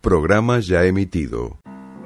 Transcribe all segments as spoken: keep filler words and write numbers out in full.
Programa ya emitido.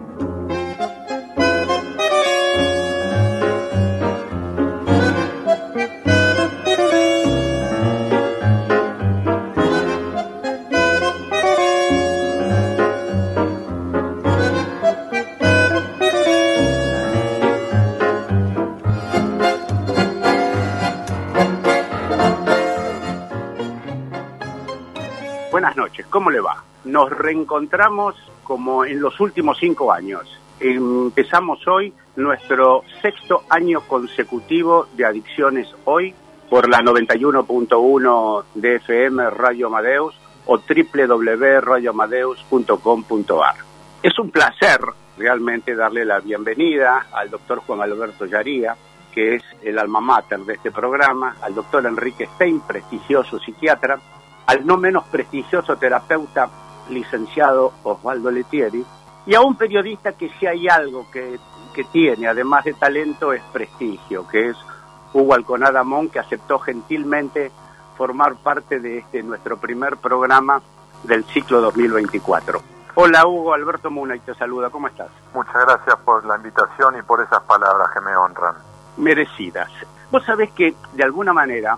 Buenas noches, ¿cómo le va? Nos reencontramos como en los últimos cinco años. Empezamos hoy nuestro sexto año consecutivo de Adicciones Hoy por la noventa y uno punto uno de F M Radio Amadeus o doble u doble u doble u punto radio amadeus punto com punto a r. Es un placer realmente darle la bienvenida al doctor Juan Alberto Yaría, que es el alma mater de este programa, al doctor Enrique Stein, prestigioso psiquiatra, al no menos prestigioso terapeuta licenciado Osvaldo Lettieri, y a un periodista que si hay algo que, que tiene, además de talento, es prestigio, que es Hugo Alconada Mon, que aceptó gentilmente formar parte de este nuestro primer programa del ciclo dos mil veinticuatro. Hola Hugo, Alberto Munay te saluda, ¿cómo estás? Muchas gracias por la invitación y por esas palabras que me honran. Merecidas. Vos sabés que, de alguna manera,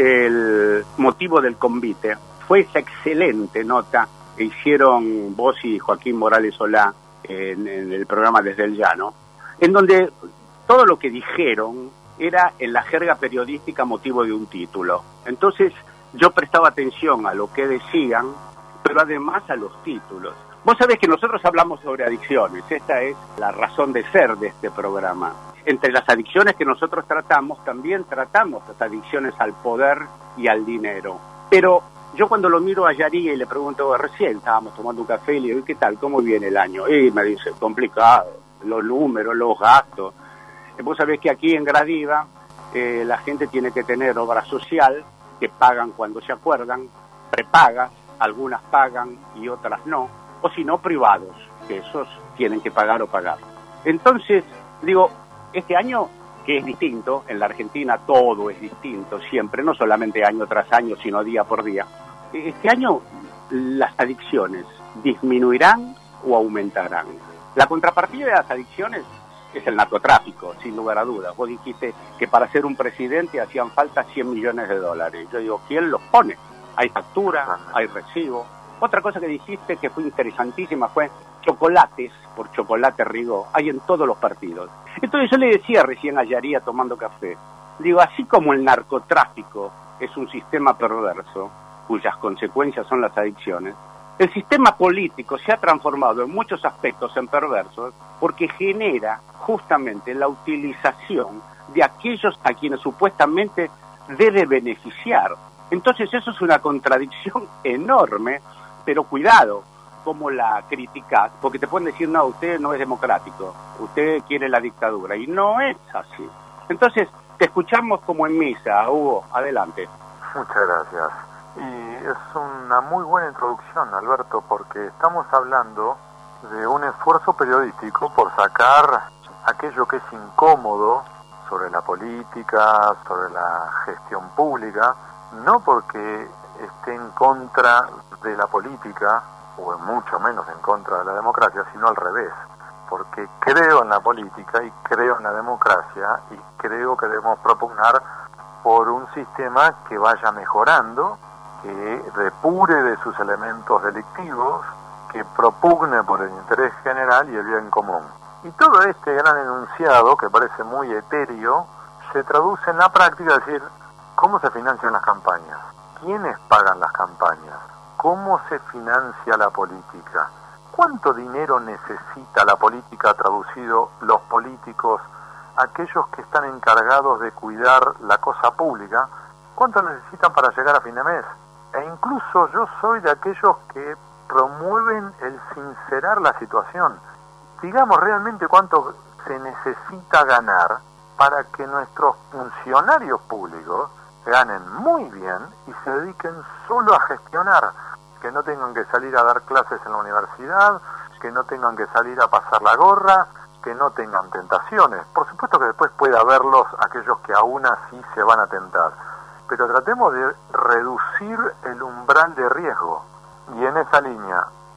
el motivo del convite fue esa excelente nota que hicieron vos y Joaquín Morales Solá en, en el programa Desde el Llano, en donde todo lo que dijeron era en la jerga periodística motivo de un título. Entonces yo prestaba atención a lo que decían, pero además a los títulos. Vos sabés que nosotros hablamos sobre adicciones, esta es la razón de ser de este programa. Entre las adicciones que nosotros tratamos, también tratamos las adicciones al poder y al dinero. Pero yo cuando lo miro a Yaría y le pregunto, recién estábamos tomando un café y le digo, ¿qué tal? ¿Cómo viene el año? Y me dice, complicado, los números, los gastos. Vos sabés que aquí en Gradiva eh, la gente tiene que tener obra social, que pagan cuando se acuerdan, prepagas, algunas pagan y otras no, o si no, privados, que esos tienen que pagar o pagar. Entonces, digo, este año, que es distinto, en la Argentina todo es distinto siempre, no solamente año tras año, sino día por día. Este año las adicciones disminuirán o aumentarán. La contrapartida de las adicciones es el narcotráfico, sin lugar a dudas. Vos dijiste que para ser un presidente hacían falta cien millones de dólares. Yo digo, ¿quién los pone? Hay factura, hay recibo. Otra cosa que dijiste que fue interesantísima fue chocolates, por chocolate Rigó, hay en todos los partidos. Entonces yo le decía recién a Yaría tomando café, digo, así como el narcotráfico es un sistema perverso, cuyas consecuencias son las adicciones, el sistema político se ha transformado en muchos aspectos en perversos porque genera justamente la utilización de aquellos a quienes supuestamente debe beneficiar. Entonces eso es una contradicción enorme, pero cuidado cómo la criticas, porque te pueden decir, no, usted no es democrático, usted quiere la dictadura, y no es así. Entonces, te escuchamos como en misa, Hugo, adelante. Muchas gracias. Y es una muy buena introducción, Alberto, porque estamos hablando de un esfuerzo periodístico por sacar aquello que es incómodo sobre la política, sobre la gestión pública, no porque esté en contra de la política, o mucho menos en contra de la democracia, sino al revés, porque creo en la política y creo en la democracia y creo que debemos propugnar por un sistema que vaya mejorando, que depure de sus elementos delictivos, que propugne por el interés general y el bien común. Y todo este gran enunciado, que parece muy etéreo, se traduce en la práctica, es decir, ¿cómo se financian las campañas? ¿Quiénes pagan las campañas? ¿Cómo se financia la política? ¿Cuánto dinero necesita la política, traducido los políticos, aquellos que están encargados de cuidar la cosa pública? ¿Cuánto necesitan para llegar a fin de mes? E incluso yo soy de aquellos que promueven el sincerar la situación. Digamos realmente cuánto se necesita ganar para que nuestros funcionarios públicos ganen muy bien y se dediquen solo a gestionar, que no tengan que salir a dar clases en la universidad, que no tengan que salir a pasar la gorra, que no tengan tentaciones. Por supuesto que después puede haberlos aquellos que aún así se van a tentar, pero tratemos de reducir el umbral de riesgo. Y en esa línea, si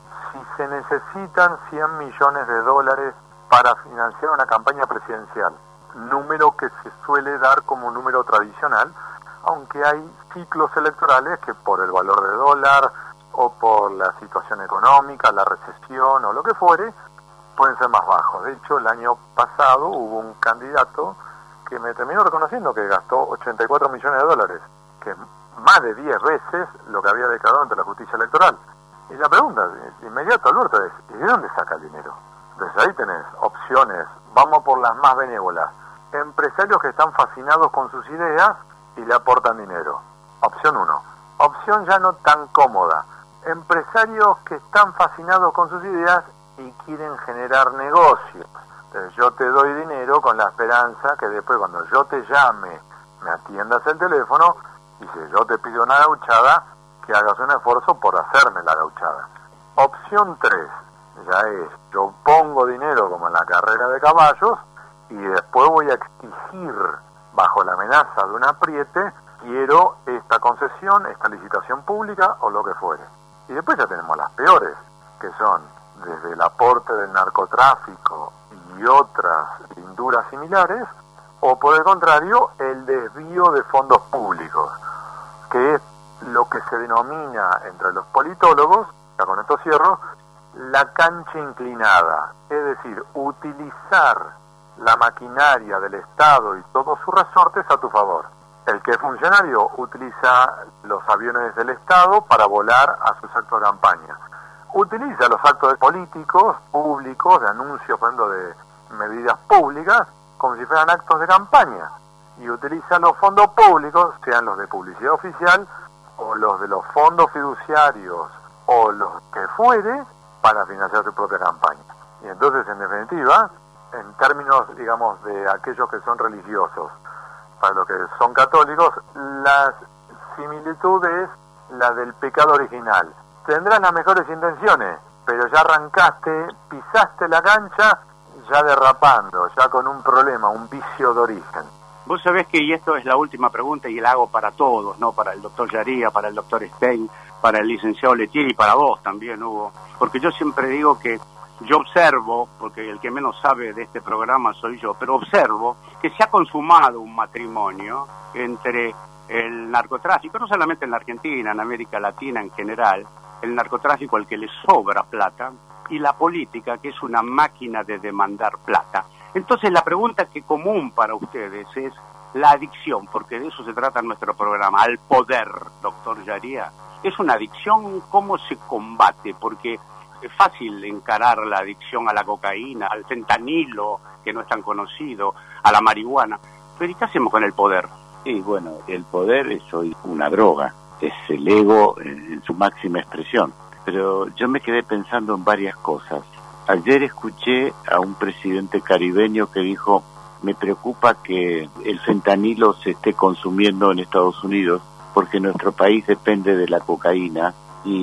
se necesitan cien millones de dólares para financiar una campaña presidencial, número que se suele dar como un número tradicional, aunque hay ciclos electorales que por el valor de dólar o por la situación económica, la recesión o lo que fuere, pueden ser más bajos. De hecho, el año pasado hubo un candidato que me terminó reconociendo que gastó ochenta y cuatro millones de dólares, que es más de diez veces lo que había declarado ante la justicia electoral. Y la pregunta de inmediato, Alberto, es ¿y de dónde saca el dinero? Entonces ahí tenés opciones, vamos por las más benévolas. Empresarios que están fascinados con sus ideas y le aportan dinero. Opción uno. Opción ya no tan cómoda. Empresarios que están fascinados con sus ideas y quieren generar negocios. Entonces yo te doy dinero con la esperanza que después cuando yo te llame, me atiendas el teléfono y si yo te pido una gauchada, que hagas un esfuerzo por hacerme la gauchada. Opción tres, ya es, yo pongo dinero como en la carrera de caballos y después voy a exigir, bajo la amenaza de un apriete, quiero esta concesión, esta licitación pública o lo que fuere. Y después ya tenemos las peores, que son desde el aporte del narcotráfico y otras linduras similares, o por el contrario, el desvío de fondos públicos, que es lo que se denomina entre los politólogos, ya con esto cierro, la cancha inclinada, es decir, utilizar la maquinaria del Estado y todos sus resortes a tu favor. El que es funcionario utiliza los aviones del Estado para volar a sus actos de campaña. Utiliza los actos políticos, públicos, de anuncios, por ejemplo, de medidas públicas, como si fueran actos de campaña. Y utiliza los fondos públicos, sean los de publicidad oficial, o los de los fondos fiduciarios, o los que fuere, para financiar su propia campaña. Y entonces, en definitiva, en términos, digamos, de aquellos que son religiosos, para los que son católicos, la similitud es la del pecado original. Tendrás las mejores intenciones, pero ya arrancaste, pisaste la cancha, ya derrapando, ya con un problema, un vicio de origen. Vos sabés que, y esto es la última pregunta y la hago para todos, ¿no? Para el doctor Yaría, para el doctor Stein, para el licenciado Letieri y para vos también, Hugo. Porque yo siempre digo que yo observo, porque el que menos sabe de este programa soy yo, pero observo que se ha consumado un matrimonio entre el narcotráfico, no solamente en la Argentina, en América Latina en general, el narcotráfico al que le sobra plata, y la política, que es una máquina de demandar plata. Entonces la pregunta que común para ustedes es la adicción, porque de eso se trata nuestro programa, al poder, doctor Yaría. ¿Es una adicción? ¿Cómo se combate? Porque es fácil encarar la adicción a la cocaína, al fentanilo, que no es tan conocido, a la marihuana. Pero ¿y qué hacemos con el poder? Sí, bueno, el poder es hoy una droga, es el ego en, en su máxima expresión. Pero yo me quedé pensando en varias cosas. Ayer escuché a un presidente caribeño que dijo, me preocupa que el fentanilo se esté consumiendo en Estados Unidos porque nuestro país depende de la cocaína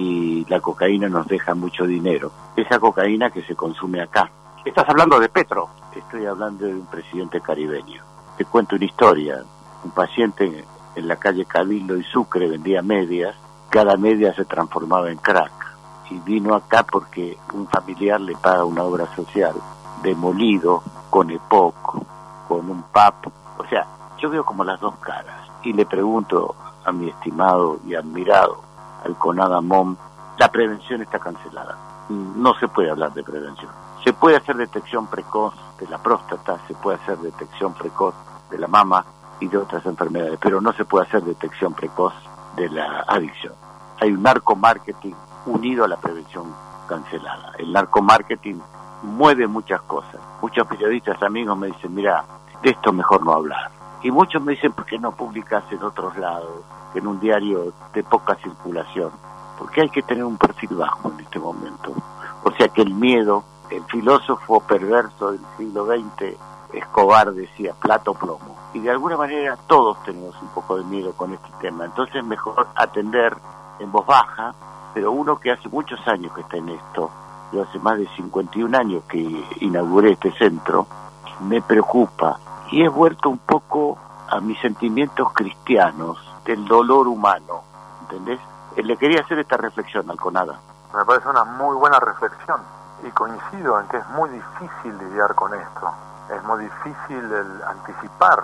y la cocaína nos deja mucho dinero. Esa cocaína que se consume acá. ¿Estás hablando de Petro? Estoy hablando de un presidente caribeño. Te cuento una historia. Un paciente en la calle Cabildo y Sucre vendía medias. Cada media se transformaba en crack. Y vino acá porque un familiar le paga una obra social, demolido, con EPOC, con un P A P. O sea, yo veo como las dos caras. Y le pregunto a mi estimado y admirado, al CONADA MOM, la prevención está cancelada. No se puede hablar de prevención. Se puede hacer detección precoz de la próstata, se puede hacer detección precoz de la mama y de otras enfermedades, pero no se puede hacer detección precoz de la adicción. Hay un narcomarketing unido a la prevención cancelada. El narcomarketing mueve muchas cosas. Muchos periodistas amigos me dicen, mira, de esto mejor no hablar. Y muchos me dicen, ¿por qué no publicas en otros lados, en un diario de poca circulación? Porque hay que tener un perfil bajo en este momento. O sea que el miedo, el filósofo perverso del siglo veinte, Escobar, decía, plata o plomo. Y de alguna manera todos tenemos un poco de miedo con este tema. Entonces mejor atender en voz baja, pero uno que hace muchos años que está en esto, yo hace más de cincuenta y un años que inauguré este centro, me preocupa y he vuelto un poco a mis sentimientos cristianos del dolor humano, ¿entendés? Le quería hacer esta reflexión al CONADA. Me parece una muy buena reflexión y coincido en que es muy difícil lidiar con esto, es muy difícil el anticipar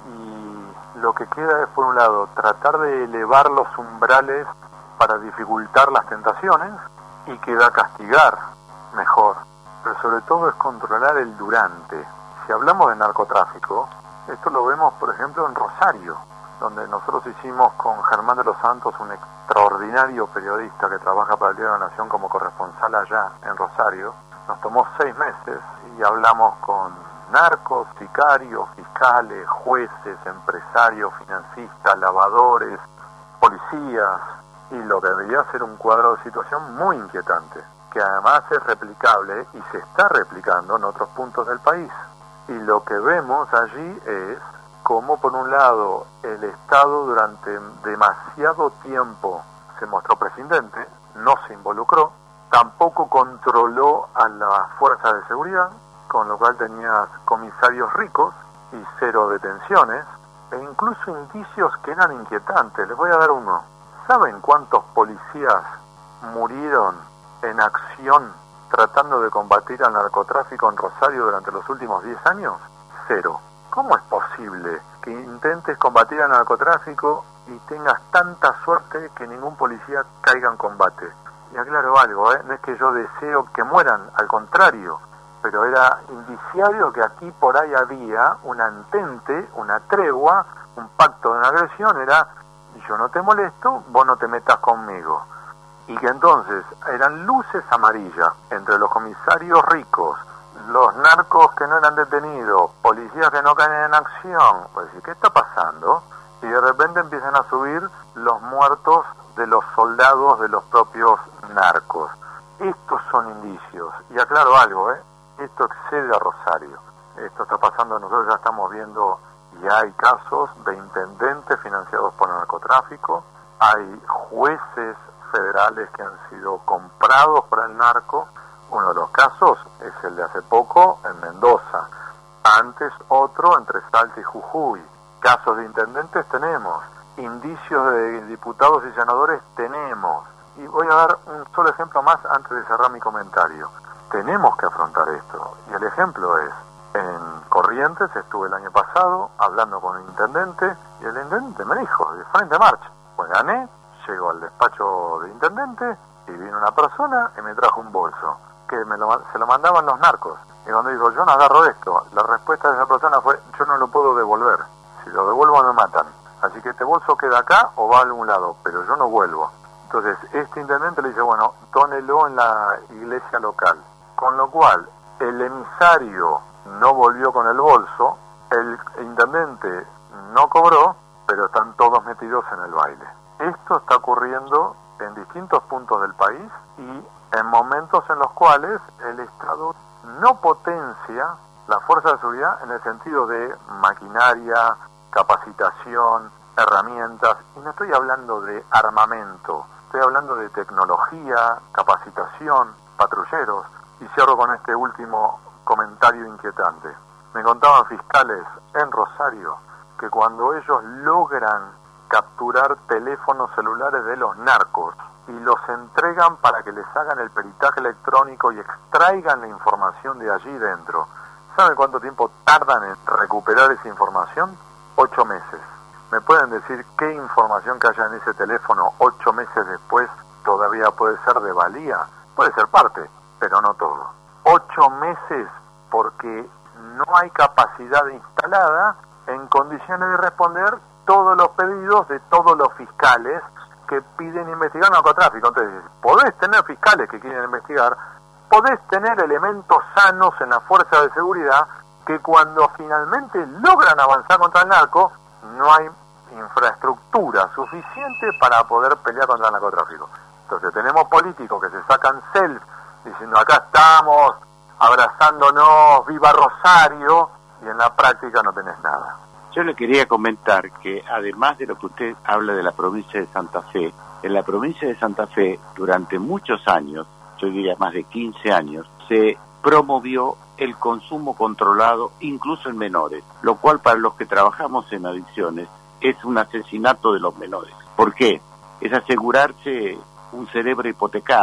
y lo que queda es, por un lado, tratar de elevar los umbrales para dificultar las tentaciones y queda castigar mejor, pero sobre todo es controlar el durante. Si hablamos de narcotráfico, esto lo vemos, por ejemplo, en Rosario, donde nosotros hicimos con Germán de los Santos, un extraordinario periodista que trabaja para el Diario de la Nación como corresponsal allá en Rosario. Nos tomó seis meses y hablamos con narcos, sicarios, fiscales, jueces, empresarios, financistas, lavadores, policías, y lo que debería ser un cuadro de situación muy inquietante, que además es replicable y se está replicando en otros puntos del país. Y lo que vemos allí es cómo, por un lado, el Estado durante demasiado tiempo se mostró prescindente, no se involucró, tampoco controló a las fuerzas de seguridad, con lo cual tenías comisarios ricos y cero detenciones, e incluso indicios que eran inquietantes. Les voy a dar uno. ¿Saben cuántos policías murieron en acción tratando de combatir al narcotráfico en Rosario durante los últimos diez años? Cero. ¿Cómo es posible que intentes combatir al narcotráfico y tengas tanta suerte que ningún policía caiga en combate? Y aclaro algo, ¿eh? No es que yo deseo que mueran, al contrario, pero era indiciario que aquí por ahí había una entente, una tregua, un pacto de una agresión, era yo no te molesto, vos no te metas conmigo. Y que entonces eran luces amarillas entre los comisarios ricos, los narcos que no eran detenidos, policías que no caen en acción. Pues, ¿qué está pasando? Y de repente empiezan a subir los muertos de los soldados de los propios narcos. Estos son indicios. Y aclaro algo, ¿eh? Esto excede a Rosario. Esto está pasando, nosotros ya estamos viendo, y hay casos de intendentes financiados por el narcotráfico, hay jueces federales que han sido comprados por el narco. Uno de los casos es el de hace poco en Mendoza, antes otro entre Salta y Jujuy. Casos de intendentes tenemos, indicios de diputados y senadores tenemos, y voy a dar un solo ejemplo más antes de cerrar mi comentario. Tenemos que afrontar esto, y el ejemplo es, en Corrientes estuve el año pasado hablando con el intendente, y el intendente me dijo, de frente a marcha, pues gané, llego al despacho de intendente, y vino una persona y me trajo un bolso, que me lo, se lo mandaban los narcos, y cuando dijo, yo no agarro esto, la respuesta de esa persona fue, yo no lo puedo devolver, si lo devuelvo me matan, así que este bolso queda acá o va a algún lado, pero yo no vuelvo. Entonces este intendente le dice, bueno, dónelo en la iglesia local, con lo cual el emisario no volvió con el bolso, el intendente no cobró, pero están todos metidos en el baile. Esto está ocurriendo en distintos puntos del país y en momentos en los cuales el Estado no potencia la fuerza de seguridad en el sentido de maquinaria, capacitación, herramientas, y no estoy hablando de armamento, estoy hablando de tecnología, capacitación, patrulleros. Y cierro con este último comentario inquietante. Me contaban fiscales en Rosario que cuando ellos logran capturar teléfonos celulares de los narcos y los entregan para que les hagan el peritaje electrónico y extraigan la información de allí dentro, ¿saben cuánto tiempo tardan en recuperar esa información? Ocho meses. ¿Me pueden decir qué información que haya en ese teléfono ocho meses después todavía puede ser de valía? Puede ser parte, pero no todo. Ocho meses porque no hay capacidad instalada en condiciones de responder todos los pedidos de todos los fiscales que piden investigar narcotráfico. Entonces, podés tener fiscales que quieren investigar, podés tener elementos sanos en la fuerza de seguridad que cuando finalmente logran avanzar contra el narco, no hay infraestructura suficiente para poder pelear contra el narcotráfico. Entonces tenemos políticos que se sacan selfies diciendo acá estamos, abrazándonos, viva Rosario, y en la práctica no tenés nada. Yo le quería comentar que además de lo que usted habla de la provincia de Santa Fe, en la provincia de Santa Fe durante muchos años, yo diría más de quince años, se promovió el consumo controlado incluso en menores, lo cual para los que trabajamos en adicciones es un asesinato de los menores. ¿Por qué? Es asegurarse un cerebro hipotecado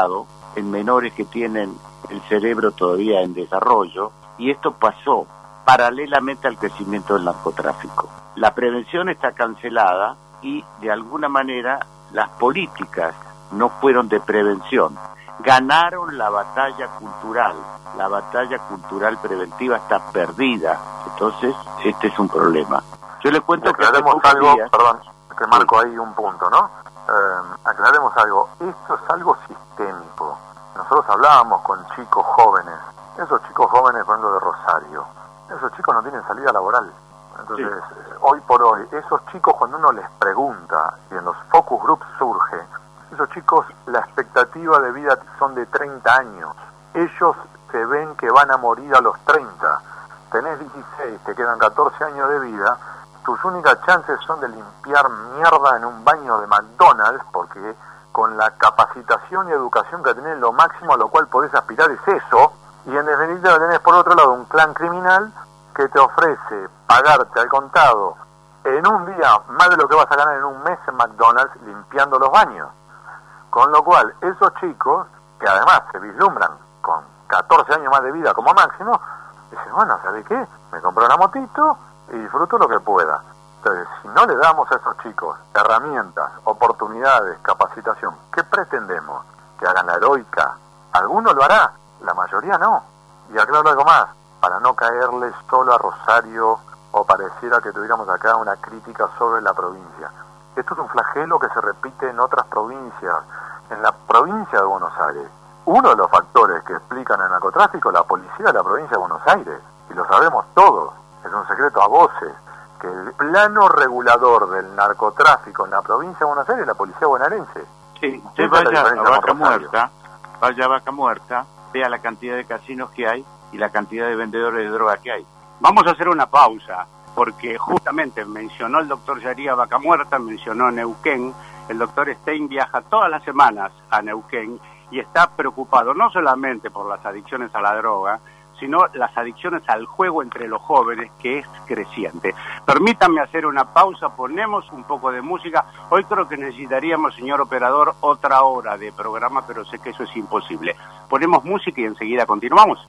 en menores que tienen el cerebro todavía en desarrollo, y esto pasó paralelamente al crecimiento del narcotráfico. La prevención está cancelada y de alguna manera las políticas no fueron de prevención. Ganaron la batalla cultural. La batalla cultural preventiva está perdida. Entonces, este es un problema. Yo le cuento que aclaremos algo, días, perdón, que marco ahí un punto, ¿no? Eh, aclaremos algo. Esto es algo sistémico. Nosotros hablábamos con chicos jóvenes. Esos chicos jóvenes, por ejemplo, de Rosario. Esos chicos no tienen salida laboral. Entonces, sí. eh, hoy por hoy, esos chicos, cuando uno les pregunta, y en los focus groups surge, esos chicos, la expectativa de vida son de treinta años. Ellos se ven que van a morir a los treinta. Tenés dieciséis, te quedan catorce años de vida. Tus únicas chances son de limpiar mierda en un baño de McDonald's, porque con la capacitación y educación que tenés, lo máximo a lo cual podés aspirar es eso. Y en definitiva tenés por otro lado un clan criminal que te ofrece pagarte al contado en un día más de lo que vas a ganar en un mes en McDonald's limpiando los baños. Con lo cual, esos chicos, que además se vislumbran con catorce años más de vida como máximo, dicen, bueno, ¿sabes qué? Me compro una motito y disfruto lo que pueda. Entonces, si no le damos a esos chicos herramientas, oportunidades, capacitación, ¿qué pretendemos? ¿Que hagan la heroica? Alguno lo hará, la mayoría no. Y aclaro algo más, para no caerle solo a Rosario o pareciera que tuviéramos acá una crítica sobre la provincia. Esto es un flagelo que se repite en otras provincias. En la provincia de Buenos Aires, uno de los factores que explican el narcotráfico es la policía de la provincia de Buenos Aires. Y lo sabemos todos, es un secreto a voces, que el plano regulador del narcotráfico en la provincia de Buenos Aires es la policía bonaerense. Sí, usted vaya a Vaca Muerta, vaya a Vaca Muerta, vea la cantidad de casinos que hay y la cantidad de vendedores de droga que hay. Vamos a hacer una pausa, porque justamente mencionó el doctor Yaría Vaca Muerta, mencionó Neuquén. El doctor Stein viaja todas las semanas a Neuquén y está preocupado no solamente por las adicciones a la droga, sino las adicciones al juego entre los jóvenes, que es creciente. Permítanme hacer una pausa, ponemos un poco de música. Hoy creo que necesitaríamos, señor operador, otra hora de programa, pero sé que eso es imposible. Ponemos música y enseguida continuamos.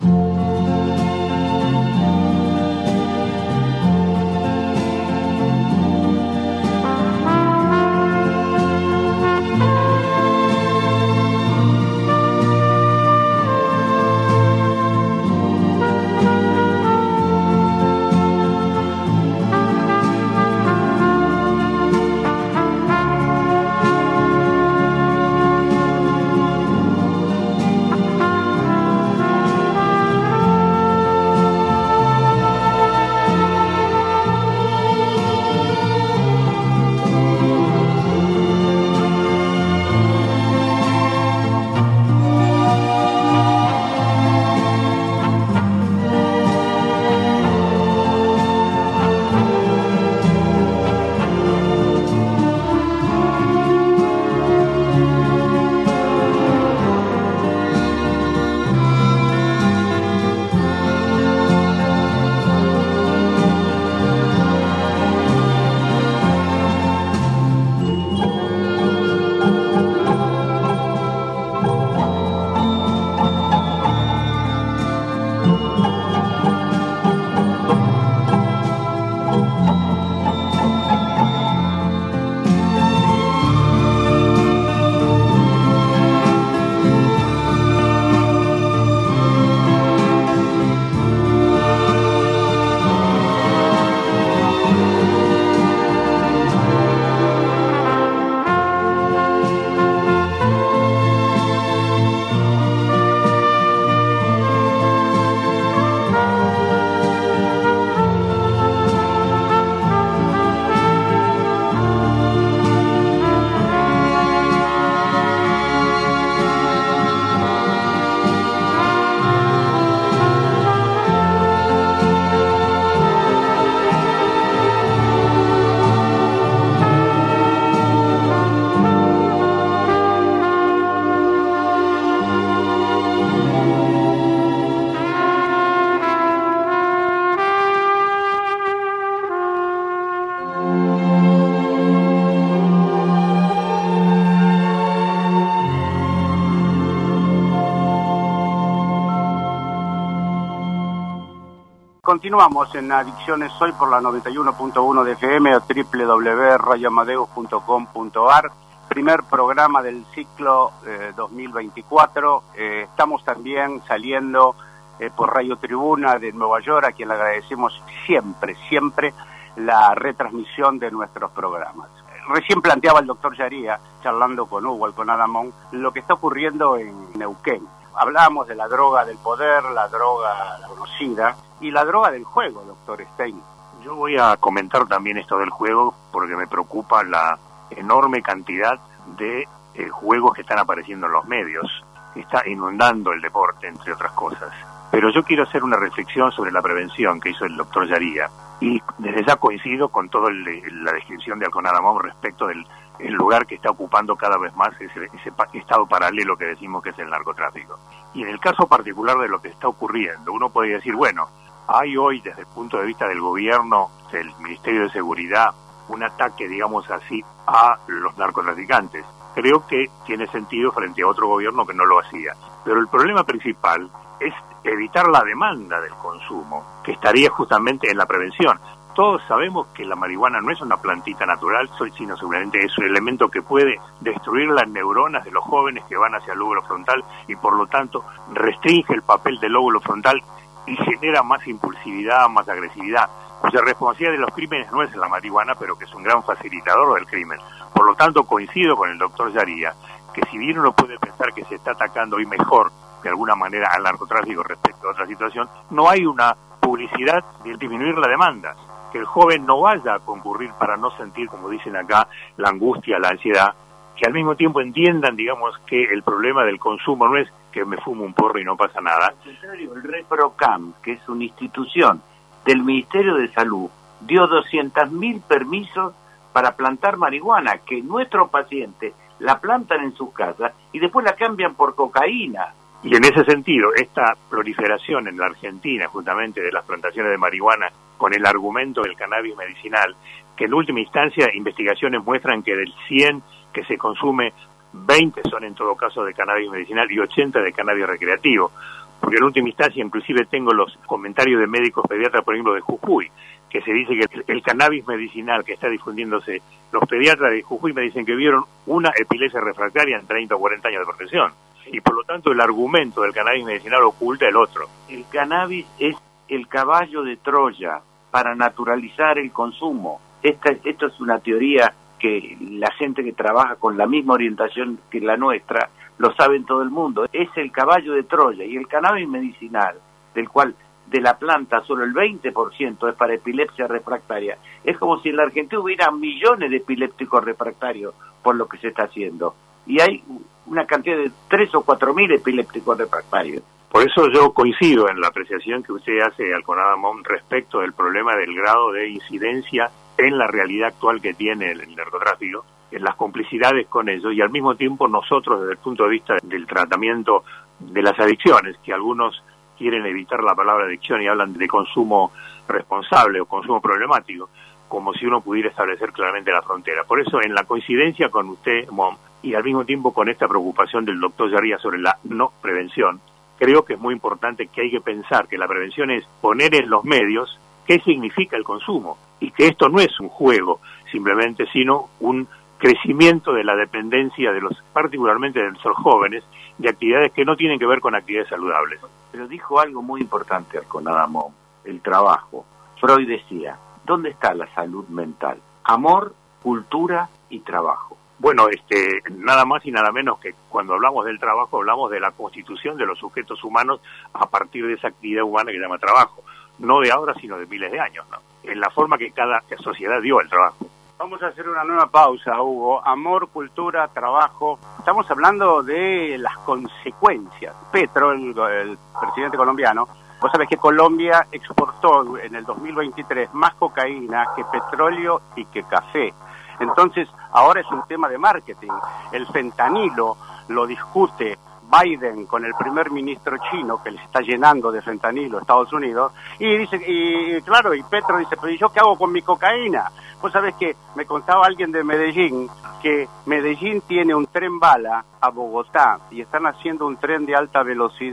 continuamos en Adicciones Hoy por la noventa y uno punto uno de F M o doble u doble u doble u punto radio amadeus punto com punto a r. Primer programa del ciclo eh, dos mil veinticuatro. Eh, estamos también saliendo eh, por Radio Tribuna de Nueva York, a quien le agradecemos siempre, siempre la retransmisión de nuestros programas. Recién planteaba el doctor Yaría, charlando con Hugo, con Adamón, lo que está ocurriendo en Neuquén. Hablábamos de la droga del poder, la droga conocida y la droga del juego, doctor Stein. Yo voy a comentar también esto del juego porque me preocupa la enorme cantidad de eh, juegos que están apareciendo en los medios, que está inundando el deporte, entre otras cosas. Pero yo quiero hacer una reflexión sobre la prevención que hizo el doctor Yaría, y desde ya coincido con toda la descripción de Halcón Adamón respecto del el lugar que está ocupando cada vez más ese, ese estado paralelo que decimos que es el narcotráfico. Y en el caso particular de lo que está ocurriendo, uno podría decir, bueno, hay hoy desde el punto de vista del gobierno, del Ministerio de Seguridad, un ataque, digamos así, a los narcotraficantes. Creo que tiene sentido frente a otro gobierno que no lo hacía. Pero el problema principal es evitar la demanda del consumo, que estaría justamente en la prevención. Todos sabemos que la marihuana no es una plantita natural, sino simplemente es un elemento que puede destruir las neuronas de los jóvenes que van hacia el lóbulo frontal y por lo tanto restringe el papel del lóbulo frontal y genera más impulsividad, más agresividad, cuya responsabilidad de los crímenes no es la marihuana, pero que es un gran facilitador del crimen. Por lo tanto, coincido con el doctor Yaría, que si bien uno puede pensar que se está atacando hoy mejor, de alguna manera, al narcotráfico respecto a otra situación, no hay una publicidad de disminuir la demanda, que el joven no vaya a concurrir para no sentir, como dicen acá, la angustia, la ansiedad, que al mismo tiempo entiendan, digamos, que el problema del consumo no es que me fumo un porro y no pasa nada. Al contrario, el ReproCam, que es una institución del Ministerio de Salud, dio doscientos mil permisos para plantar marihuana, que nuestros pacientes la plantan en sus casas y después la cambian por cocaína. Y en ese sentido, esta proliferación en la Argentina, justamente de las plantaciones de marihuana, con el argumento del cannabis medicinal, que en última instancia investigaciones muestran que del cien que se consume, veinte son en todo caso de cannabis medicinal y ochenta de cannabis recreativo. Porque en última instancia, inclusive tengo los comentarios de médicos pediatras, por ejemplo, de Jujuy, que se dice que el cannabis medicinal que está difundiéndose, los pediatras de Jujuy me dicen que vieron una epilepsia refractaria en treinta o cuarenta años de profesión. Y por lo tanto el argumento del cannabis medicinal oculta el otro. El cannabis es el caballo de Troya para naturalizar el consumo. Esta, esto es una teoría que la gente que trabaja con la misma orientación que la nuestra lo sabe en todo el mundo. Es el caballo de Troya, y el cannabis medicinal, del cual de la planta solo el veinte por ciento es para epilepsia refractaria. Es como si en la Argentina hubiera millones de epilépticos refractarios por lo que se está haciendo. Y hay una cantidad de tres o cuatro mil epilépticos refractarios. Por eso yo coincido en la apreciación que usted hace, Halcón Adamón, respecto del problema del grado de incidencia en la realidad actual que tiene el narcotráfico, en las complicidades con ellos, y al mismo tiempo nosotros, desde el punto de vista del tratamiento de las adicciones, que algunos quieren evitar la palabra adicción y hablan de consumo responsable o consumo problemático, como si uno pudiera establecer claramente la frontera. Por eso, en la coincidencia con usted, Mom, y al mismo tiempo con esta preocupación del doctor Yaría sobre la no prevención, creo que es muy importante que hay que pensar que la prevención es poner en los medios qué significa el consumo, y que esto no es un juego simplemente, sino un crecimiento de la dependencia de los, particularmente de nuestros jóvenes, de actividades que no tienen que ver con actividades saludables. Pero dijo algo muy importante, Halcón Adamón, el trabajo. Freud decía, ¿dónde está la salud mental? Amor, cultura y trabajo. Bueno, este, nada más y nada menos que cuando hablamos del trabajo, hablamos de la constitución de los sujetos humanos a partir de esa actividad humana que se llama trabajo. No de ahora, sino de miles de años, ¿no? En la forma que cada sociedad dio al trabajo. Vamos a hacer una nueva pausa, Hugo. Amor, cultura, trabajo. Estamos hablando de las consecuencias. Petro, el, el presidente colombiano, vos sabés que Colombia exportó en el dos mil veintitrés más cocaína que petróleo y que café. Entonces, ahora es un tema de marketing. El fentanilo lo discute Biden con el primer ministro chino, que les está llenando de fentanilo a Estados Unidos, y dice, y claro, y Petro dice, pero ¿y yo qué hago con mi cocaína? Vos sabés que me contaba alguien de Medellín, que Medellín tiene un tren bala a Bogotá, y están haciendo un tren de alta velocidad,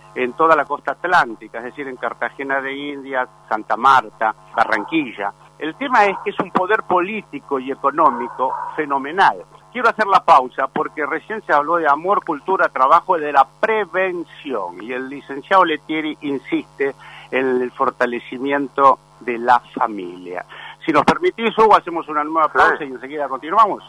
en toda la costa atlántica, es decir, en Cartagena de Indias, Santa Marta, Barranquilla. El tema es que es un poder político y económico fenomenal. Quiero hacer la pausa porque recién se habló de amor, cultura, trabajo y de la prevención. Y el licenciado Lettieri insiste en el fortalecimiento de la familia. Si nos permitís, Hugo, hacemos una nueva pausa sí. y enseguida continuamos.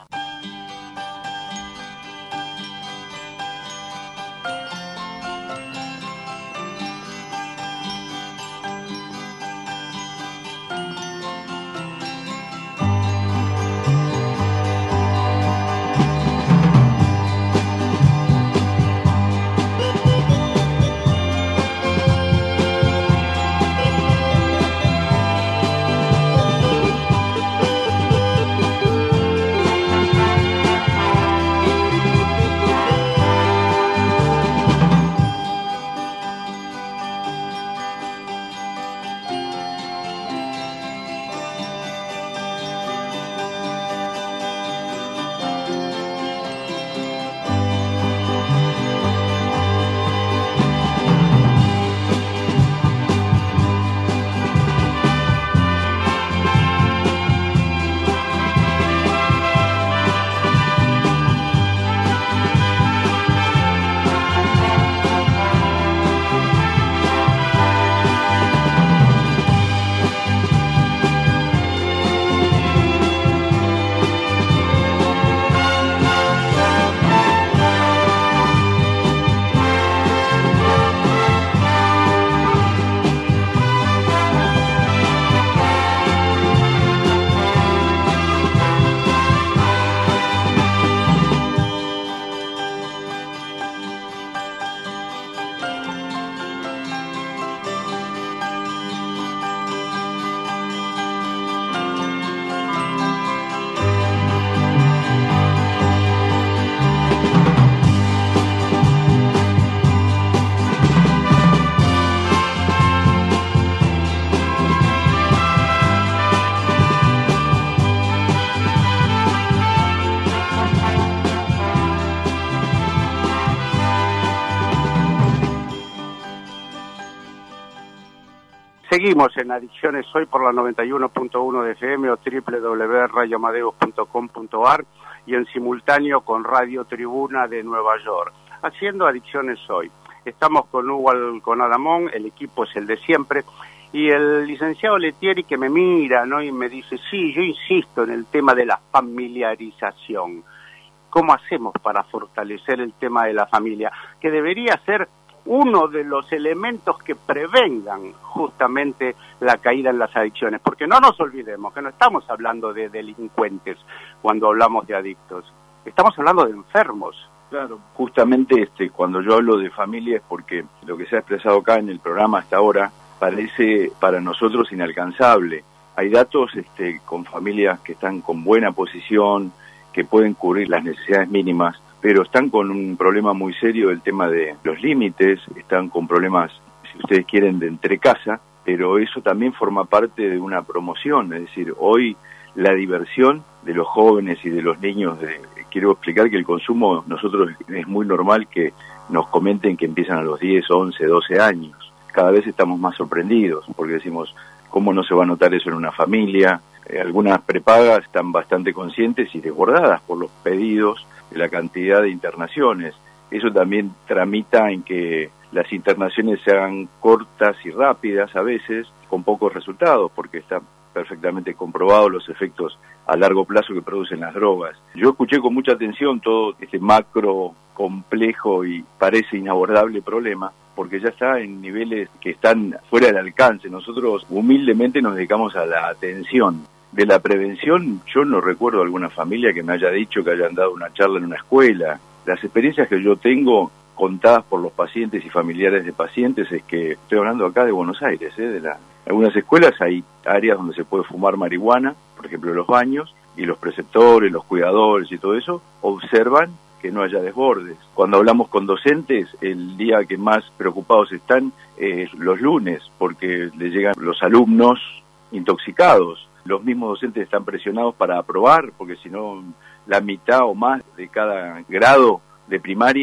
Seguimos en Adicciones Hoy por la noventa y uno punto uno de F M o doble u doble u doble u punto radio amadeus punto com punto a r y en simultáneo con Radio Tribuna de Nueva York, haciendo Adicciones Hoy. Estamos con Hugo Alconadamón, el equipo es el de siempre, y el licenciado Lettieri que me mira, ¿no? Y me dice, sí, yo insisto en el tema de la familiarización. ¿Cómo hacemos para fortalecer el tema de la familia? Que debería ser uno de los elementos que prevengan justamente la caída en las adicciones, porque no nos olvidemos que no estamos hablando de delincuentes cuando hablamos de adictos, estamos hablando de enfermos. Claro, justamente este, cuando yo hablo de familia es porque lo que se ha expresado acá en el programa hasta ahora parece para nosotros inalcanzable. Hay datos este, con familias que están con buena posición, que pueden cubrir las necesidades mínimas, pero están con un problema muy serio del tema de los límites, están con problemas, si ustedes quieren, de entre casa, pero eso también forma parte de una promoción, es decir, hoy la diversión de los jóvenes y de los niños, de, quiero explicar que el consumo, nosotros es muy normal que nos comenten que empiezan a los diez, once, doce años, cada vez estamos más sorprendidos, porque decimos, ¿cómo no se va a notar eso en una familia? Eh, algunas prepagas están bastante conscientes y desbordadas por los pedidos de la cantidad de internaciones. Eso también tramita en que las internaciones se hagan cortas y rápidas a veces, con pocos resultados, porque está perfectamente comprobado los efectos a largo plazo que producen las drogas. Yo escuché con mucha atención todo este macro, complejo y parece inabordable problema, porque ya está en niveles que están fuera del alcance. Nosotros humildemente nos dedicamos a la atención. De la prevención, yo no recuerdo alguna familia que me haya dicho que hayan dado una charla en una escuela. Las experiencias que yo tengo contadas por los pacientes y familiares de pacientes es que, estoy hablando acá de Buenos Aires, ¿eh? de la, en algunas escuelas hay áreas donde se puede fumar marihuana, por ejemplo los baños, y los preceptores, los cuidadores y todo eso, observan que no haya desbordes. Cuando hablamos con docentes, el día que más preocupados están es los lunes, porque les llegan los alumnos intoxicados. Los mismos docentes están presionados para aprobar, porque si no, la mitad o más de cada grado de primaria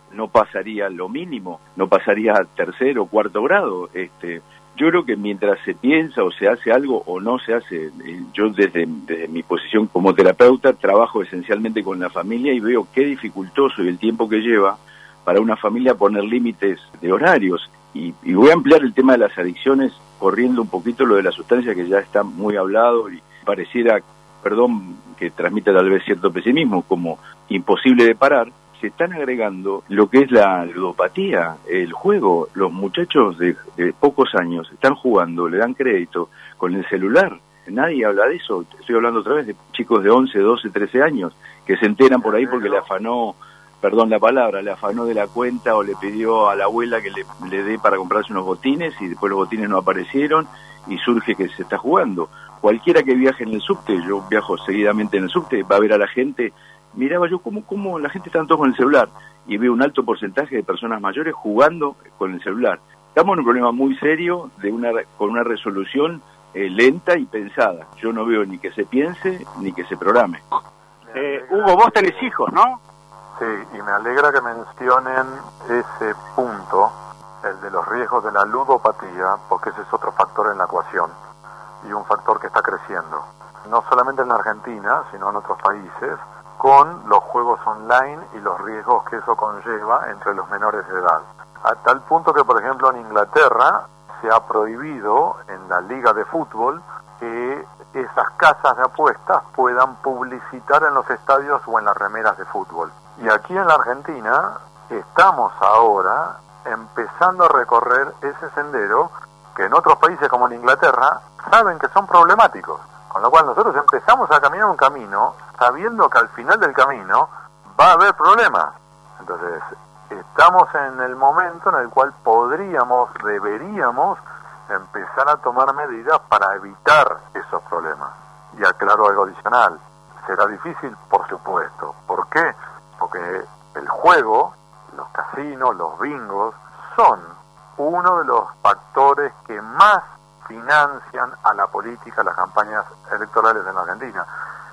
no pasaría lo mínimo, no pasaría a tercero o cuarto grado. Este, yo creo que mientras se piensa o se hace algo o no se hace, yo desde, desde mi posición como terapeuta trabajo esencialmente con la familia y veo qué dificultoso y el tiempo que lleva para una familia poner límites de horarios. Y, y voy a ampliar el tema de las adicciones corriendo un poquito lo de la sustancia que ya está muy hablado y pareciera, perdón, que transmite tal vez cierto pesimismo, como imposible de parar. Se están agregando lo que es la ludopatía, el juego. Los muchachos de, de pocos años están jugando, le dan crédito con el celular. Nadie habla de eso. Estoy hablando otra vez de chicos de once, doce, trece años que se enteran por ahí porque le afanó, perdón la palabra, le afanó de la cuenta o le pidió a la abuela que le, le dé para comprarse unos botines y después los botines no aparecieron y surge que se está jugando. Cualquiera que viaje en el subte, yo viajo seguidamente en el subte, va a ver a la gente. Miraba yo cómo, cómo la gente está todos con el celular y veo un alto porcentaje de personas mayores jugando con el celular. Estamos en un problema muy serio de una con una resolución eh, lenta y pensada. Yo no veo ni que se piense ni que se programe. Eh, Hugo, vos tenés hijos, ¿no? Sí, y me alegra que mencionen ese punto, el de los riesgos de la ludopatía, porque ese es otro factor en la ecuación y un factor que está creciendo, no solamente en la Argentina, sino en otros países, con los juegos online y los riesgos que eso conlleva entre los menores de edad. A tal punto que, por ejemplo, en Inglaterra se ha prohibido en la liga de fútbol que esas casas de apuestas puedan publicitar en los estadios o en las remeras de fútbol. Y aquí en la Argentina estamos ahora empezando a recorrer ese sendero que en otros países como en Inglaterra saben que son problemáticos. Con lo cual nosotros empezamos a caminar un camino sabiendo que al final del camino va a haber problemas. Entonces, estamos en el momento en el cual podríamos, deberíamos empezar a tomar medidas para evitar esos problemas. Y aclaro algo adicional, será difícil, por supuesto. ¿Por qué? Porque el juego, los casinos, los bingos, son uno de los factores que más financian a la política, las campañas electorales en la Argentina.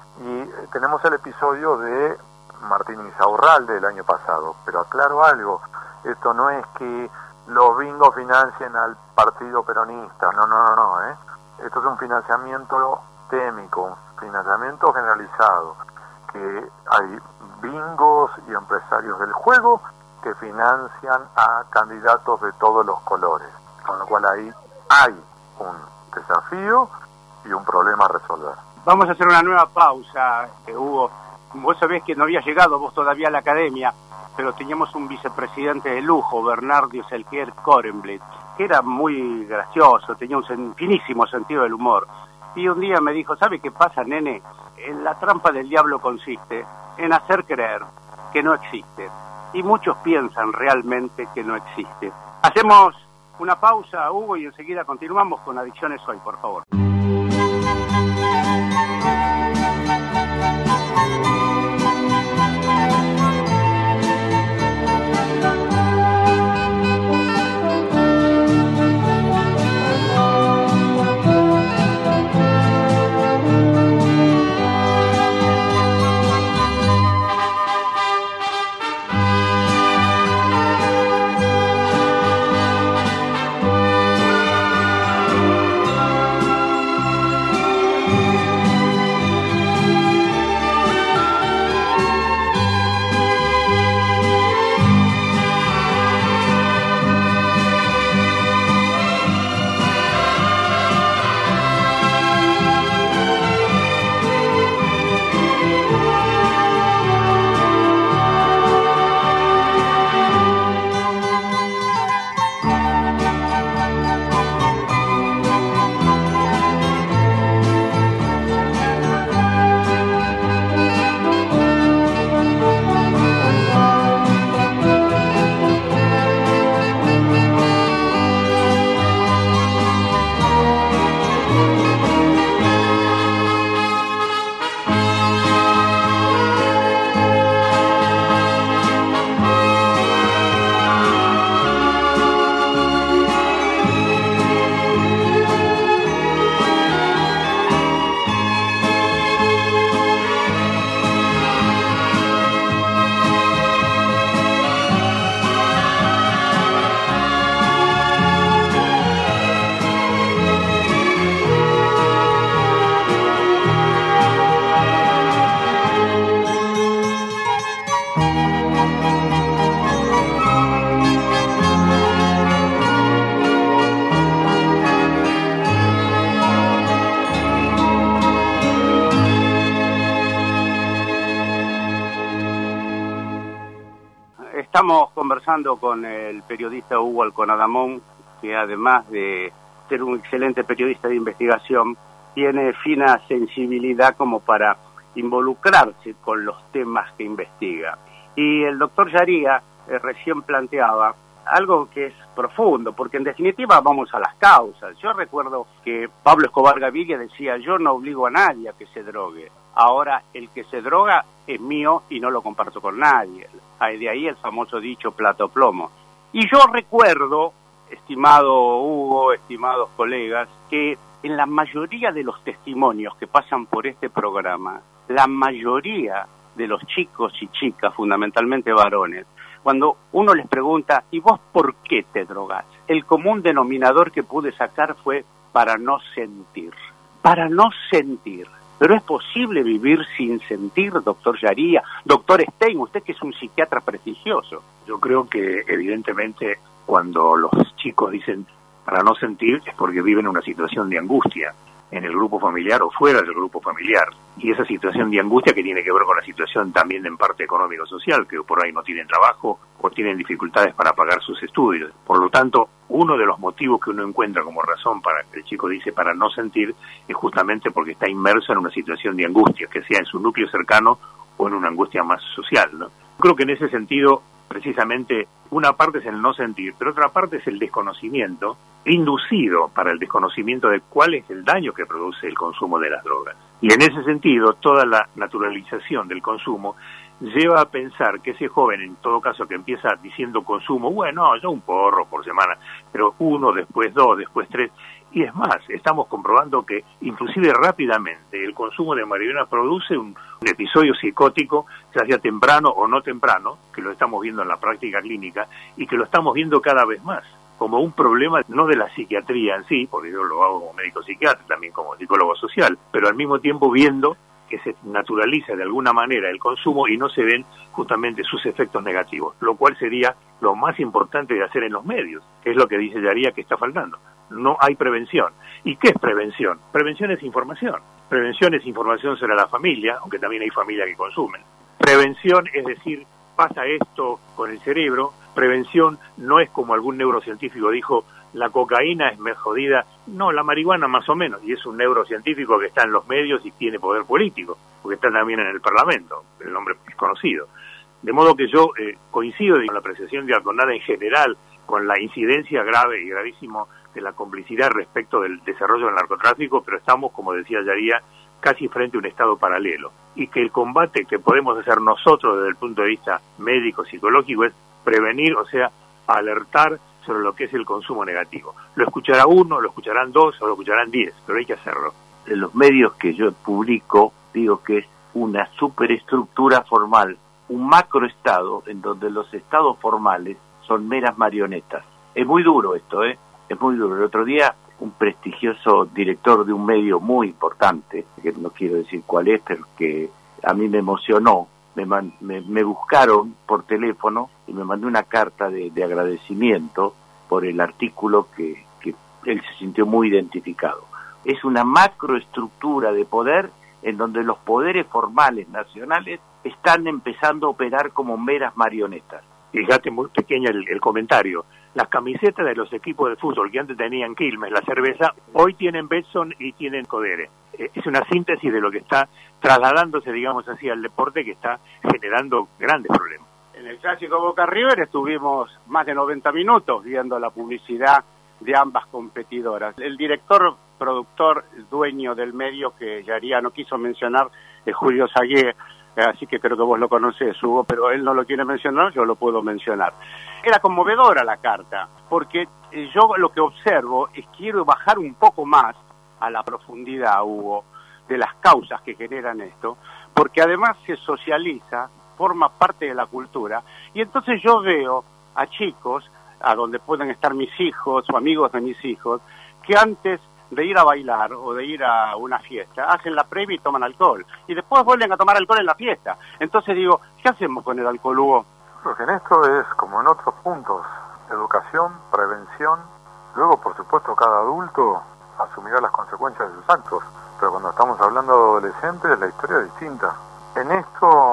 Y tenemos el episodio de Martín Insaurralde del año pasado, pero aclaro algo, esto no es que los bingos financien al partido peronista, no, no, no, no, ¿eh? Esto es un financiamiento técnico, un financiamiento generalizado, que hay bingos y empresarios del juego que financian a candidatos de todos los colores, con lo cual ahí hay un desafío y un problema a resolver. Vamos a hacer una nueva pausa, eh, Hugo. Vos sabés que no había llegado vos todavía a la academia, pero teníamos un vicepresidente de lujo, Bernardo Selkier Korenblit, que era muy gracioso, tenía un sen- finísimo sentido del humor. Y un día me dijo, ¿sabe qué pasa, nene? En la trampa del diablo consiste en hacer creer que no existe. Y muchos piensan realmente que no existe. Hacemos una pausa, Hugo, y enseguida continuamos con Adicciones Hoy, por favor. Estamos conversando con el periodista Hugo Alconadamón, que además de ser un excelente periodista de investigación, tiene fina sensibilidad como para involucrarse con los temas que investiga. Y el doctor Yaría eh, recién planteaba algo que es profundo, porque en definitiva vamos a las causas. Yo recuerdo que Pablo Escobar Gaviria decía, yo no obligo a nadie a que se drogue. Ahora el que se droga es mío y no lo comparto con nadie. De ahí el famoso dicho plato plomo. Y yo recuerdo, estimado Hugo, estimados colegas, que en la mayoría de los testimonios que pasan por este programa, la mayoría de los chicos y chicas, fundamentalmente varones, cuando uno les pregunta, ¿y vos por qué te drogás? El común denominador que pude sacar fue para no sentir. Para no sentir. Pero es posible vivir sin sentir, doctor Yaría, doctor Stein, usted que es un psiquiatra prestigioso. Yo creo que evidentemente cuando los chicos dicen para no sentir es porque viven una situación de angustia en el grupo familiar o fuera del grupo familiar. Y esa situación de angustia que tiene que ver con la situación también en parte económico-social, que por ahí no tienen trabajo o tienen dificultades para pagar sus estudios. Por lo tanto, uno de los motivos que uno encuentra como razón para que el chico dice para no sentir es justamente porque está inmerso en una situación de angustia, que sea en su núcleo cercano o en una angustia más social, ¿no? Creo que en ese sentido, precisamente, una parte es el no sentir, pero otra parte es el desconocimiento, inducido para el desconocimiento de cuál es el daño que produce el consumo de las drogas. Y en ese sentido, toda la naturalización del consumo lleva a pensar que ese joven, en todo caso que empieza diciendo consumo, bueno, yo un porro por semana, pero uno, después dos, después tres, y es más, estamos comprobando que inclusive rápidamente el consumo de marihuana produce un, un episodio psicótico, ya sea temprano o no temprano, que lo estamos viendo en la práctica clínica y que lo estamos viendo cada vez más como un problema no de la psiquiatría en sí, porque yo lo hago como médico psiquiatra, también como psicólogo social, pero al mismo tiempo viendo que se naturaliza de alguna manera el consumo y no se ven justamente sus efectos negativos, lo cual sería lo más importante de hacer en los medios, que es lo que dice Yaría que está faltando. No hay prevención. ¿Y qué es prevención? Prevención es información. Prevención es información sobre la familia, aunque también hay familias que consumen. Prevención es decir, pasa esto con el cerebro. Prevención no es como algún neurocientífico dijo, la cocaína es más jodida. No, la marihuana más o menos, y es un neurocientífico que está en los medios y tiene poder político, porque está también en el Parlamento, el nombre es conocido. De modo que yo eh, coincido con la apreciación de Alconada en general, con la incidencia grave y gravísimo de la complicidad respecto del desarrollo del narcotráfico, pero estamos, como decía Yaría, casi frente a un estado paralelo, y que el combate que podemos hacer nosotros desde el punto de vista médico, psicológico, es prevenir, o sea, alertar sobre lo que es el consumo negativo. Lo escuchará uno, lo escucharán dos o lo escucharán diez, pero hay que hacerlo. En los medios que yo publico, digo que es una superestructura formal, un macroestado en donde los estados formales son meras marionetas. Es muy duro esto, ¿eh? Es muy duro. El otro día, un prestigioso director de un medio muy importante, que no quiero decir cuál es, pero que a mí me emocionó, me, man, me, me buscaron por teléfono y me mandó una carta de, de agradecimiento por el artículo que, que él se sintió muy identificado. Es una macroestructura de poder en donde los poderes formales nacionales están empezando a operar como meras marionetas. Fíjate, muy pequeña el, el comentario. Las camisetas de los equipos de fútbol que antes tenían Quilmes, la cerveza, hoy tienen Betson y tienen Codere. Eh, es una síntesis de lo que está trasladándose, digamos así, al deporte, que está generando grandes problemas. En el clásico Boca River estuvimos más de noventa minutos viendo la publicidad de ambas competidoras. El director, productor, dueño del medio que Yaría no quiso mencionar es Julio Sagué, así que creo que vos lo conocés, Hugo, pero él no lo quiere mencionar, yo lo puedo mencionar. Era conmovedora la carta, porque yo lo que observo es quiero bajar un poco más a la profundidad, Hugo, de las causas que generan esto, porque además se socializa, forma parte de la cultura, y entonces yo veo a chicos, a donde pueden estar mis hijos o amigos de mis hijos, que antes de ir a bailar o de ir a una fiesta, hacen la previa y toman alcohol, y después vuelven a tomar alcohol en la fiesta. Entonces digo, ¿qué hacemos con el alcohol, Hugo? Creo que en esto es, como en otros puntos, educación, prevención, luego, por supuesto, cada adulto asumirá las consecuencias de sus actos, pero cuando estamos hablando de adolescentes, la historia es distinta. En esto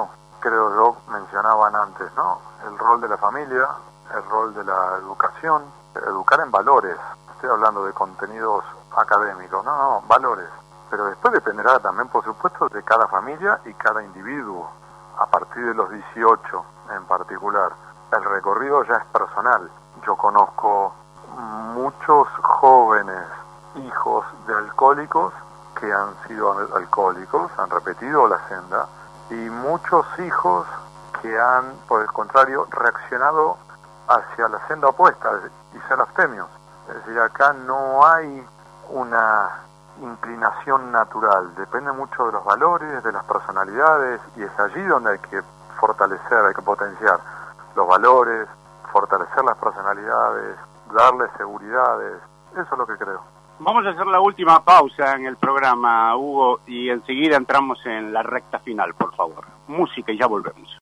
creo yo, mencionaban antes, ¿no? El rol de la familia, el rol de la educación, educar en valores. Estoy hablando de contenidos académicos, no, no, valores. Pero después dependerá también, por supuesto, de cada familia y cada individuo. A partir de los dieciocho en particular, el recorrido ya es personal. Yo conozco muchos jóvenes hijos de alcohólicos que han sido alcohólicos, han repetido la senda, y muchos hijos que han, por el contrario, reaccionado hacia la senda opuesta y ser abstemios. Es decir, acá no hay una inclinación natural, depende mucho de los valores, de las personalidades, y es allí donde hay que fortalecer, hay que potenciar los valores, fortalecer las personalidades, darles seguridades. Eso es lo que creo. Vamos a hacer la última pausa en el programa, Hugo, y enseguida entramos en la recta final, por favor. Música y ya volvemos.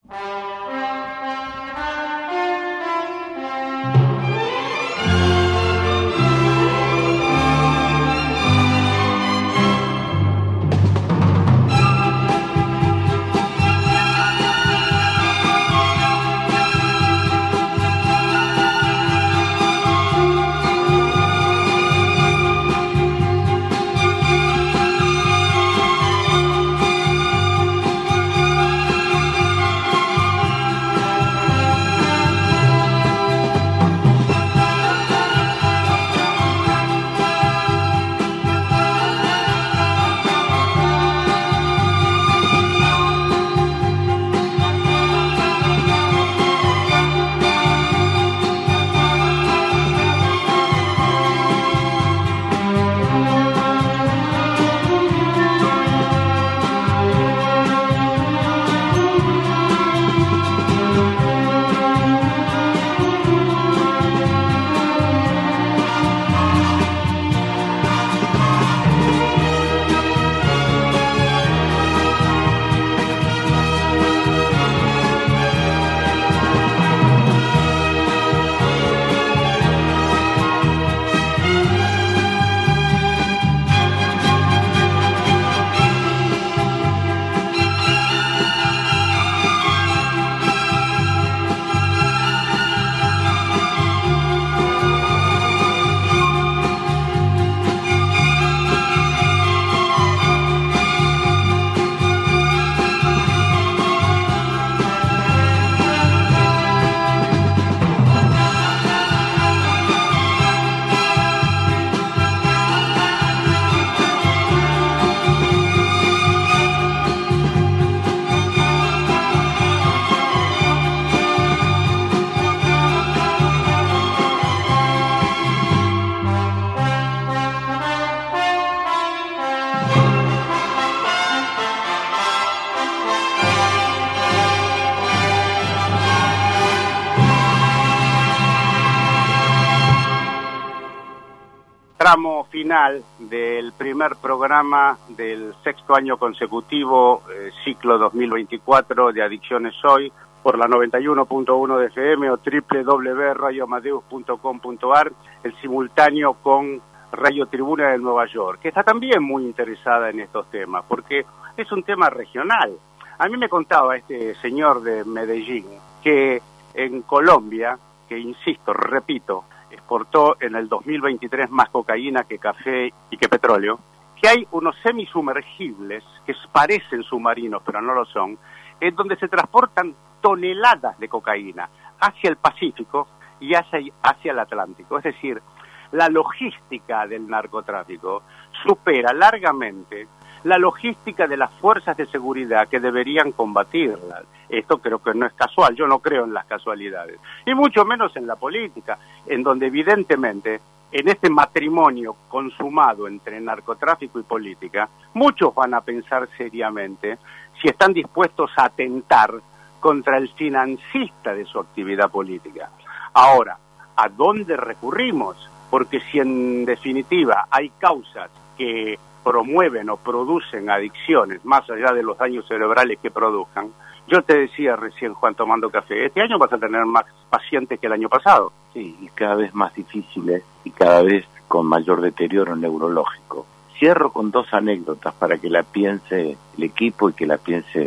Tramo final del primer programa del sexto año consecutivo, eh, ciclo dos mil veinticuatro de Adicciones Hoy, por la noventa y uno punto uno de F M o doble u doble u doble u punto radio amadeus punto com punto a r, el simultáneo con Radio Tribuna de Nueva York, que está también muy interesada en estos temas, porque es un tema regional. A mí me contaba este señor de Medellín que en Colombia, que insisto, repito, exportó en el dos mil veintitrés más cocaína que café y que petróleo, que hay unos semisumergibles que parecen submarinos, pero no lo son, en donde se transportan toneladas de cocaína hacia el Pacífico y hacia, hacia el Atlántico. Es decir, la logística del narcotráfico supera largamente la logística de las fuerzas de seguridad que deberían combatirla. Esto creo que no es casual, yo no creo en las casualidades, y mucho menos en la política, en donde evidentemente en este matrimonio consumado entre narcotráfico y política, muchos van a pensar seriamente si están dispuestos a atentar contra el financista de su actividad política. Ahora, ¿a dónde recurrimos? Porque si en definitiva hay causas que promueven o producen adicciones, más allá de los daños cerebrales que produzcan, yo te decía recién, Juan, tomando café, este año vas a tener más pacientes que el año pasado. Sí, y cada vez más difíciles y cada vez con mayor deterioro neurológico. Cierro con dos anécdotas para que la piense el equipo y que la piense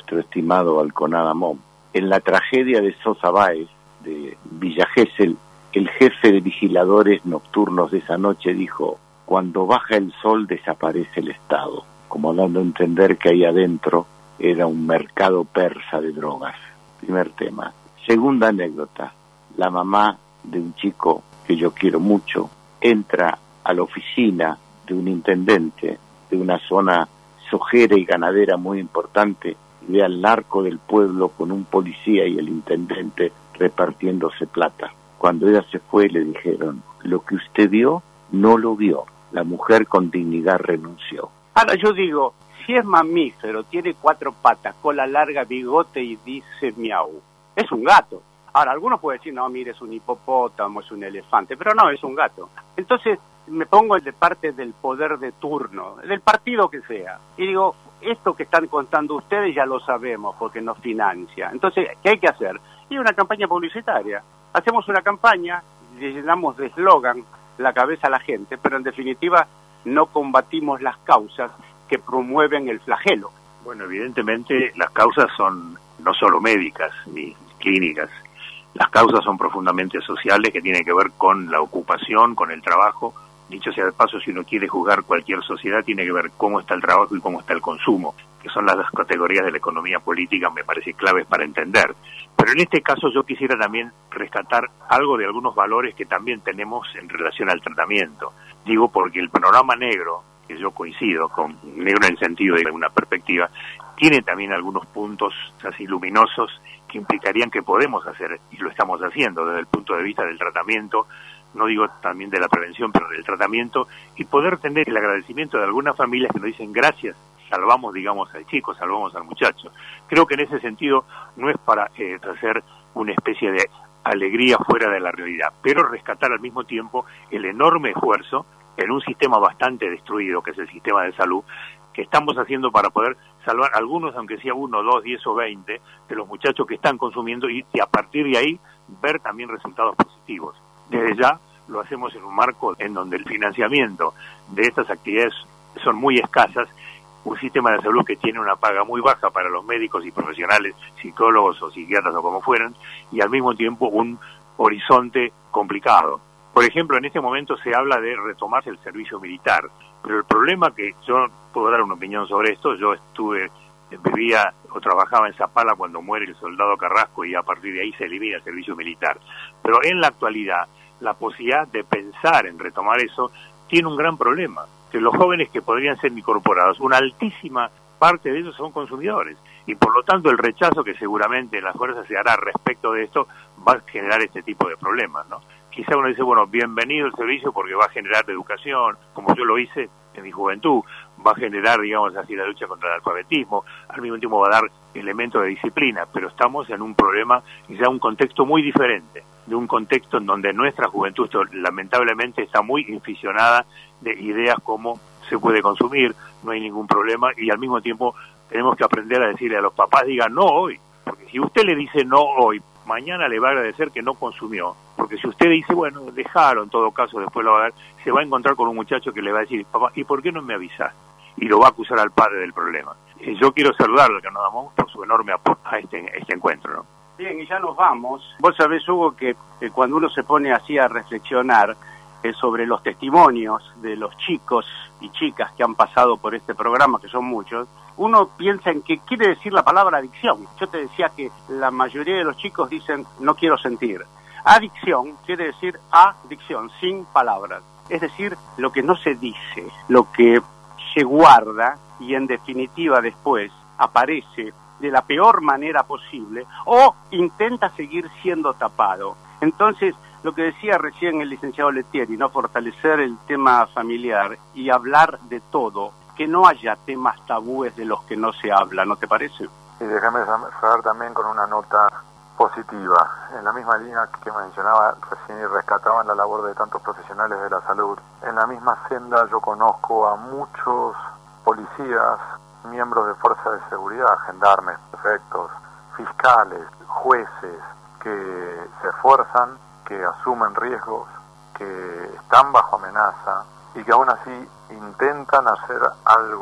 nuestro estimado Alconada Mom. En la tragedia de Sosa Báez, de Villa Gesell, el jefe de vigiladores nocturnos de esa noche dijo: cuando baja el sol desaparece el Estado, como dando a entender que ahí adentro era un mercado persa de drogas. Primer tema. Segunda anécdota, la mamá de un chico que yo quiero mucho entra a la oficina de un intendente de una zona sojera y ganadera muy importante y ve al narco del pueblo con un policía y el intendente repartiéndose plata. Cuando ella se fue le dijeron: lo que usted vio, no lo vio. La mujer con dignidad renunció. Ahora yo digo, si es mamífero, tiene cuatro patas, cola larga, bigote y dice miau, es un gato. Ahora, algunos pueden decir, no, mire, es un hipopótamo, es un elefante, pero no, es un gato. Entonces me pongo de parte del poder de turno, del partido que sea, y digo, esto que están contando ustedes ya lo sabemos porque nos financia. Entonces, ¿qué hay que hacer? Y una campaña publicitaria. Hacemos una campaña, le llenamos de eslogan la cabeza a la gente, pero en definitiva no combatimos las causas que promueven el flagelo. Bueno, evidentemente las causas son no solo médicas ni clínicas. Las causas son profundamente sociales, que tienen que ver con la ocupación, con el trabajo. Dicho sea de paso, si uno quiere juzgar cualquier sociedad, tiene que ver cómo está el trabajo y cómo está el consumo, que son las dos categorías de la economía política, me parece claves para entender. Pero en este caso yo quisiera también rescatar algo de algunos valores que también tenemos en relación al tratamiento. Digo porque el panorama negro, que yo coincido con negro en el sentido de una perspectiva, tiene también algunos puntos así luminosos que implicarían que podemos hacer, y lo estamos haciendo desde el punto de vista del tratamiento, no digo también de la prevención, pero del tratamiento, y poder tener el agradecimiento de algunas familias que nos dicen gracias, salvamos, digamos, al chico, salvamos al muchacho. Creo que en ese sentido no es para eh, hacer una especie de alegría fuera de la realidad, pero rescatar al mismo tiempo el enorme esfuerzo en un sistema bastante destruido, que es el sistema de salud, que estamos haciendo para poder salvar algunos, aunque sea uno, dos, diez o veinte, de los muchachos que están consumiendo y, y a partir de ahí ver también resultados positivos. Desde ya lo hacemos en un marco en donde el financiamiento de estas actividades son muy escasas, un sistema de salud que tiene una paga muy baja para los médicos y profesionales, psicólogos o psiquiatras o como fueran, y al mismo tiempo un horizonte complicado. Por ejemplo, en este momento se habla de retomarse el servicio militar, pero el problema que yo puedo dar una opinión sobre esto, yo estuve, vivía o trabajaba en Zapala cuando muere el soldado Carrasco y a partir de ahí se elimina el servicio militar. Pero en la actualidad, la posibilidad de pensar en retomar eso tiene un gran problema, que los jóvenes que podrían ser incorporados, una altísima parte de ellos son consumidores, y por lo tanto el rechazo que seguramente la fuerza se hará respecto de esto va a generar este tipo de problemas, ¿no? Quizá uno dice, bueno, bienvenido el servicio porque va a generar educación, como yo lo hice en mi juventud, va a generar, digamos así, la lucha contra el alfabetismo, al mismo tiempo va a dar elementos de disciplina, pero estamos en un problema, quizá un contexto muy diferente, de un contexto en donde nuestra juventud lamentablemente está muy inficionada de ideas como se puede consumir, no hay ningún problema, y al mismo tiempo tenemos que aprender a decirle a los papás, digan no hoy, porque si usted le dice no hoy, mañana le va a agradecer que no consumió, porque si usted dice, bueno, déjalo, en todo caso después lo va a ver, se va a encontrar con un muchacho que le va a decir, papá, ¿y por qué no me avisás? Y lo va a acusar al padre del problema. Y yo quiero saludarlo, que nos damos por su enorme aporte a este, este encuentro, ¿no? Bien, y ya nos vamos. Vos sabés, Hugo, que eh, cuando uno se pone así a reflexionar eh, sobre los testimonios de los chicos y chicas que han pasado por este programa, que son muchos, uno piensa en qué quiere decir la palabra adicción. Yo te decía que la mayoría de los chicos dicen, no quiero sentir. Adicción quiere decir adicción, sin palabras. Es decir, lo que no se dice, lo que se guarda y en definitiva después aparece de la peor manera posible o intenta seguir siendo tapado. Entonces, lo que decía recién el licenciado Lettieri, ¿no? Fortalecer el tema familiar y hablar de todo, que no haya temas tabúes de los que no se habla, ¿no te parece? Y déjame cerrar también con una nota positiva, en la misma línea que mencionaba recién y rescataban la labor de tantos profesionales de la salud. En la misma senda yo conozco a muchos policías, miembros de fuerzas de seguridad, gendarmes, prefectos, fiscales, jueces, que se esfuerzan, que asumen riesgos, que están bajo amenaza y que aún así intentan hacer algo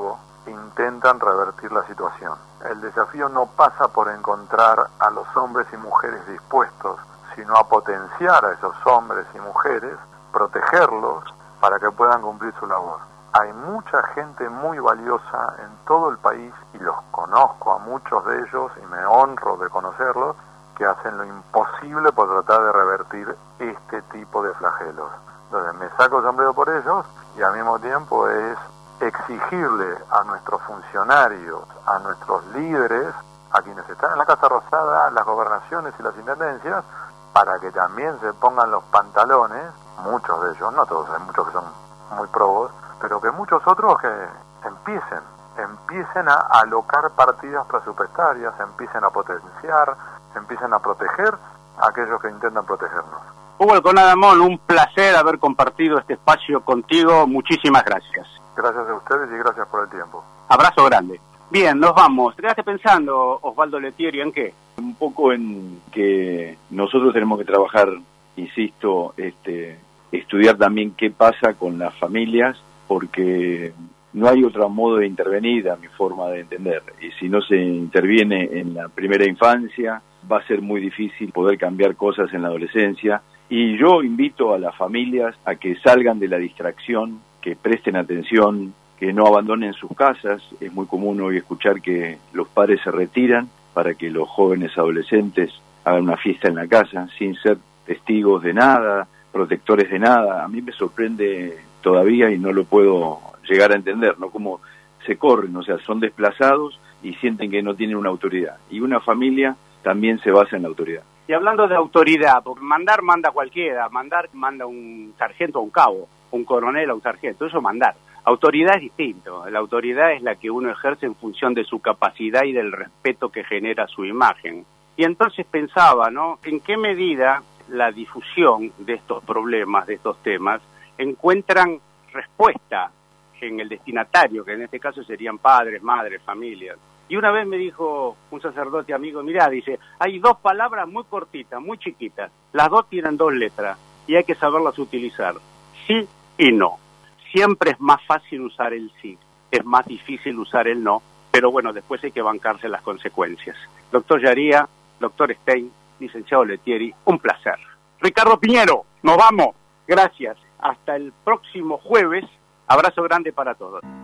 intentan revertir la situación. El desafío no pasa por encontrar a los hombres y mujeres dispuestos, sino a potenciar a esos hombres y mujeres, protegerlos para que puedan cumplir su labor. Hay mucha gente muy valiosa en todo el país, y los conozco a muchos de ellos y me honro de conocerlos, que hacen lo imposible por tratar de revertir este tipo de flagelos. Entonces me saco el sombrero por ellos, y al mismo tiempo es exigirle a nuestros funcionarios, a nuestros líderes, a quienes están en la Casa Rosada, las gobernaciones y las intendencias, para que también se pongan los pantalones, muchos de ellos, no todos, hay muchos que son muy probos, pero que muchos otros que empiecen, empiecen a alocar partidas presupuestarias, empiecen a potenciar, empiecen a proteger a aquellos que intentan protegernos. Hugo Alconada-Amón, un placer haber compartido este espacio contigo, muchísimas gracias. Gracias a ustedes y gracias por el tiempo. Abrazo grande. Bien, nos vamos. ¿Te quedaste pensando, Osvaldo Lettieri, en qué? Un poco en que nosotros tenemos que trabajar, insisto, este, estudiar también qué pasa con las familias, porque no hay otro modo de intervenir, a mi forma de entender. Y si no se interviene en la primera infancia, va a ser muy difícil poder cambiar cosas en la adolescencia. Y yo invito a las familias a que salgan de la distracción, que presten atención, que no abandonen sus casas. Es muy común hoy escuchar que los padres se retiran para que los jóvenes adolescentes hagan una fiesta en la casa sin ser testigos de nada, protectores de nada. A mí me sorprende todavía y no lo puedo llegar a entender, ¿no? Cómo se corren, o sea, son desplazados y sienten que no tienen una autoridad. Y una familia también se basa en la autoridad. Y hablando de autoridad, porque mandar manda cualquiera, mandar manda un sargento a un cabo, un coronel a un sargento, eso es mandar. Autoridad es distinto, la autoridad es la que uno ejerce en función de su capacidad y del respeto que genera su imagen. Y entonces pensaba, ¿no?, en qué medida la difusión de estos problemas, de estos temas, encuentran respuesta en el destinatario, que en este caso serían padres, madres, familias. Y una vez me dijo un sacerdote amigo, mirá, dice, hay dos palabras muy cortitas, muy chiquitas, las dos tienen dos letras y hay que saberlas utilizar, sí y no. Siempre es más fácil usar el sí, es más difícil usar el no, pero bueno, después hay que bancarse las consecuencias. Doctor Yaría, doctor Stein, licenciado Lettieri, un placer. Ricardo Piñero, nos vamos, gracias. Hasta el próximo jueves, abrazo grande para todos.